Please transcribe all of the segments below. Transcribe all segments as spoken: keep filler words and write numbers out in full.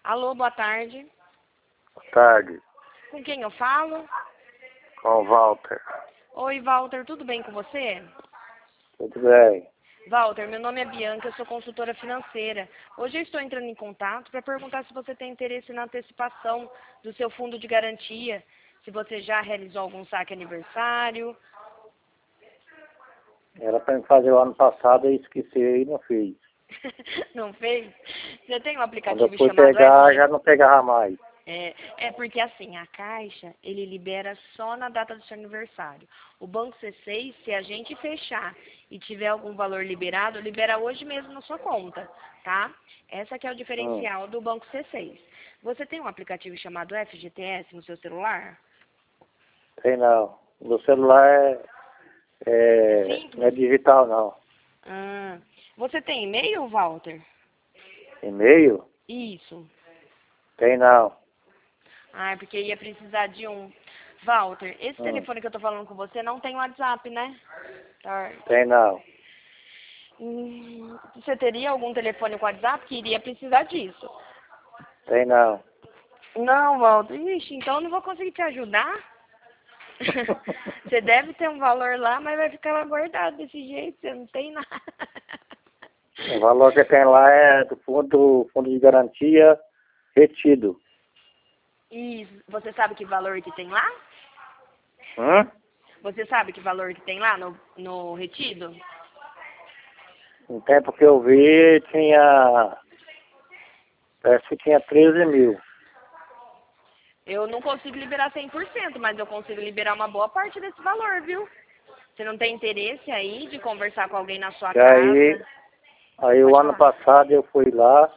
Alô, boa tarde. Boa tarde. Com quem eu falo? Com o Walter. Oi, Walter, tudo bem com você? Tudo bem. Walter, meu nome é Bianca, eu sou consultora financeira. Hoje eu estou entrando em contato para perguntar se você tem interesse na antecipação do seu fundo de garantia, se você já realizou algum saque aniversário. Era para fazer o ano passado e esqueci e não fiz. Não fez? Você tem um Quando aplicativo eu fui chamado pegar, F G? já não pegava mais. É, é porque assim, a Caixa, ele libera só na data do seu aniversário. O Banco C seis, se a gente fechar e tiver algum valor liberado, libera hoje mesmo na sua conta, tá? Essa que é o Hum, diferencial do Banco C seis. Você tem um aplicativo chamado F G T S no seu celular? sei não. No celular é, É é, não é simples? digital não. Ah, você tem e-mail, Walter? E-mail? Isso. Tem não. Ah, é porque ia precisar de um. Walter, esse Hum, telefone que eu tô falando com você não tem WhatsApp, né? Tá. tem não. Hum, Você teria algum telefone com WhatsApp que iria precisar disso? Tem não. Não, Walter. Ixi, então eu não vou conseguir te ajudar. Você deve ter um valor lá, mas vai ficar lá guardado desse jeito, você não tem nada. O valor que tem lá é do fundo, fundo de garantia retido. E você sabe que valor que tem lá? Hum? Você sabe que valor que tem lá no, no retido? No tempo que eu vi, tinha... Parece que tinha treze mil. Eu não consigo liberar cem por cento, mas eu consigo liberar uma boa parte desse valor, viu? Você não tem interesse aí de conversar com alguém na sua E aí, casa? aí o Pode ano falar. passado eu fui lá,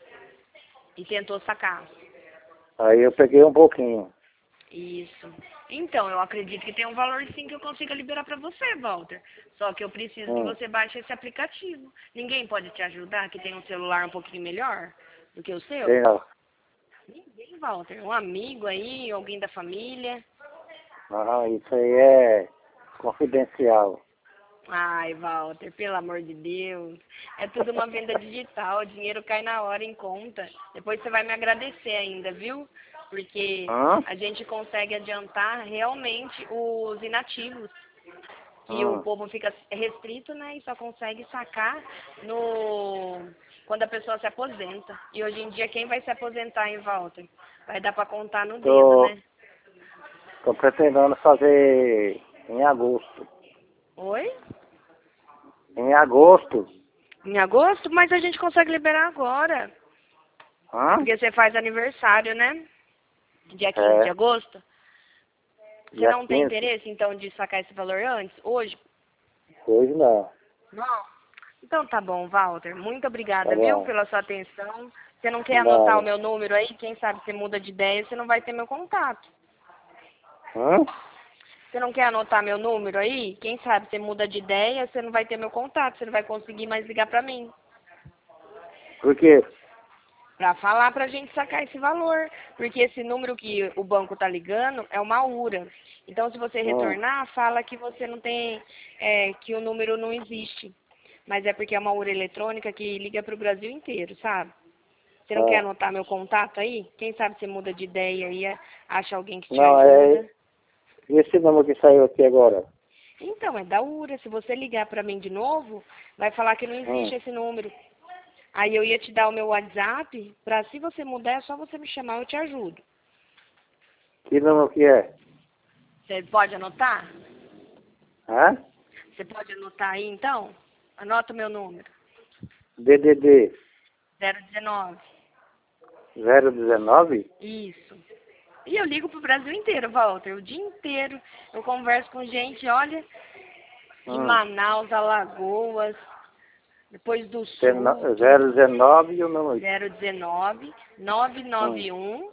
E tentou sacar. aí eu peguei um pouquinho. Isso. Então, eu acredito que tem um valor sim que eu consiga liberar para você, Walter. Só que eu preciso que Hum, você baixe esse aplicativo. Ninguém pode te ajudar que tem um celular um pouquinho melhor do que o tem seu? não. Ninguém, Walter. Um amigo aí, alguém da família. Ah, isso aí é confidencial. Ai, Walter, pelo amor de Deus. É tudo uma venda digital, o dinheiro cai na hora em conta. Depois você vai me agradecer ainda, viu? Porque Hum? a gente consegue adiantar realmente os inativos. Que o Hum. povo fica restrito, né? E só consegue sacar no quando a pessoa se aposenta. E hoje em dia, quem vai se aposentar em Walter? Vai dar para contar no dedo, Tô, né? tô pretendendo fazer em agosto. Oi? Em agosto? Em agosto? Mas a gente consegue liberar agora. É Hã? porque você faz aniversário, né? Dia quinze de É, agosto. Você dia não tem quinze. interesse, então, de sacar esse valor antes? Hoje? Hoje não. Não. Então tá bom, Walter. Muito Tá obrigada, viu, bom. pela sua atenção. Você não quer anotar o Nada. meu número aí? Quem sabe você muda de ideia, você não vai ter meu contato. Hã? Você não quer anotar meu número aí? Quem sabe você muda de ideia, você não vai ter meu contato, você não vai conseguir mais ligar pra mim. Por quê? Pra falar pra gente sacar esse valor. Porque esse número que o banco tá ligando é uma U R A. Então, se você Hum. retornar, fala que você não tem, é, que o número não existe. Mas é porque é uma U R A eletrônica que liga pro Brasil inteiro, sabe? Você não quer Ah. anotar meu contato aí? Quem sabe você muda de ideia e é- acha alguém que te Não, é ajuda. esse número que saiu aqui agora. Então, é da U R A. Se você ligar pra mim de novo, vai falar que não Hum. existe esse número. Aí eu ia te dar o meu WhatsApp, pra se você mudar, é só você me chamar, eu te ajudo. Que número que é? Você pode anotar? Hã? Você pode anotar aí, então? Anota o meu número. D D D zero dezenove. zero dezenove? Isso. E eu ligo pro Brasil inteiro, Walter. O dia inteiro eu converso com gente, olha, de Hum. Manaus, Alagoas, depois do Sul, Zeno- tudo. zero dezenove e o número zero dezenove, nove hum. nove um,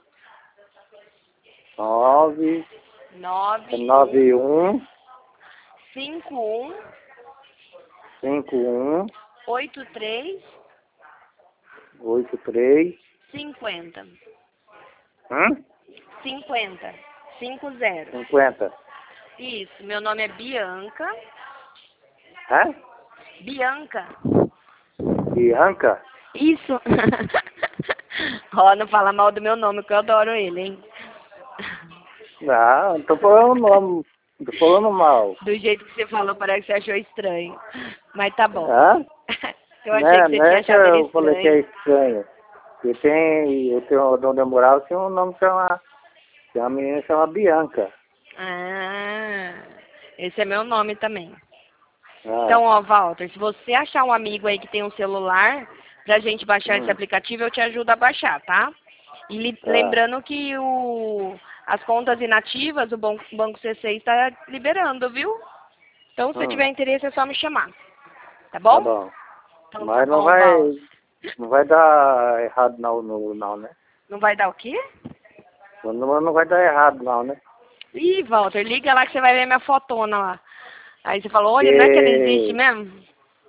nove nove nove um, um cinco um, cinco um oito três, oito três cinquenta. hum? cinquenta. cinco zero. cinquenta. Isso, meu nome é Bianca. Hã? Bianca. Bianca? Isso. Ó, não fala mal do meu nome, que eu adoro ele, hein? Não, não tô falando nome, não tô falando mal. Do jeito que você falou, parece que você achou estranho. Mas tá bom. Hã? Eu Não achei é, que você não tinha é que achado ele eu falei que é estranho. estranho. Eu tenho, eu tenho, onde eu morava, tinha um nome que chama, tinha uma menina que chama Bianca. Ah, esse é meu nome também. Ah, Então, ó, Walter, se você achar um amigo aí que tem um celular pra gente baixar esse hum, aplicativo, eu te ajudo a baixar, tá? E li- tá, lembrando que o, as contas inativas, o Ban- Banco C seis está liberando, viu? Então, se você hum, tiver interesse, é só me chamar. Tá tá bom? bom. Então tá Mas não bom, vai, Walter. não vai dar errado não, no, não, né? Não vai dar o quê? Não, não vai dar errado não, né? Ih, Walter, liga lá que você vai ver minha fotona lá. Aí você falou, olha, não é que ela existe Que, mesmo?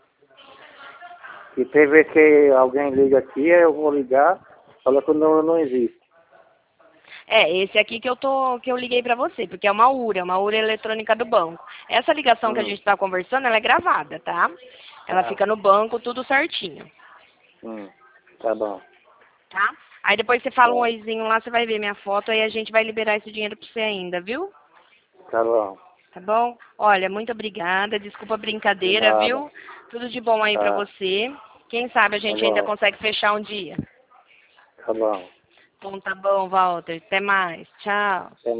que tem vez que alguém liga aqui, eu vou ligar, fala que o número não existe. É, esse aqui que eu tô, que eu liguei pra você, porque é uma U R A, uma U R A eletrônica do banco. Essa ligação que a Hum, gente tá conversando, ela é gravada, tá? Ela tá, fica no banco, tudo certinho, hum, tá bom, tá? Aí depois você fala um tá, oizinho lá, você vai ver minha foto, aí a gente vai liberar esse dinheiro pra você ainda, viu? tá bom, Tá bom? Olha, muito obrigada, desculpa a de brincadeira, nada, viu? Tudo de bom aí pra tá, você. Quem sabe a tá gente ainda bom, consegue fechar um dia. tá bom. Então tá bom, Walter. Até mais. Tchau. Até